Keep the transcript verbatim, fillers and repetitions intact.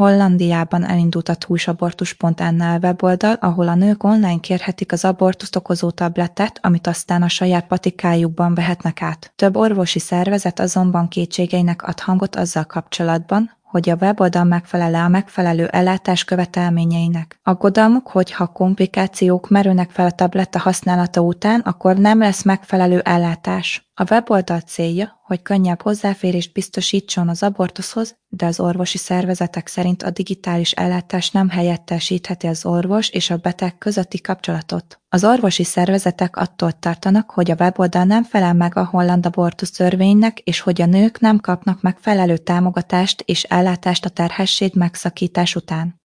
Hollandiában elindult a toucheabortus pont en el weboldal, ahol a nők online kérhetik az abortuszt okozó tablettát, amit aztán a saját patikájukban vehetnek át. Több orvosi szervezet azonban kétségeinek ad hangot azzal kapcsolatban, hogy a weboldal megfelel-e a megfelelő ellátás követelményeinek. Aggodalmuk, hogy ha komplikációk merülnek fel a tabletta használata után, akkor nem lesz megfelelő ellátás. A weboldal célja, hogy könnyebb hozzáférést biztosítson az abortuszhoz, de az orvosi szervezetek szerint a digitális ellátás nem helyettesítheti az orvos és a beteg közötti kapcsolatot. Az orvosi szervezetek attól tartanak, hogy a weboldal nem felel meg a holland abortusz törvénynek, és hogy a nők nem kapnak megfelelő támogatást és ellátást a terhesség megszakítás után.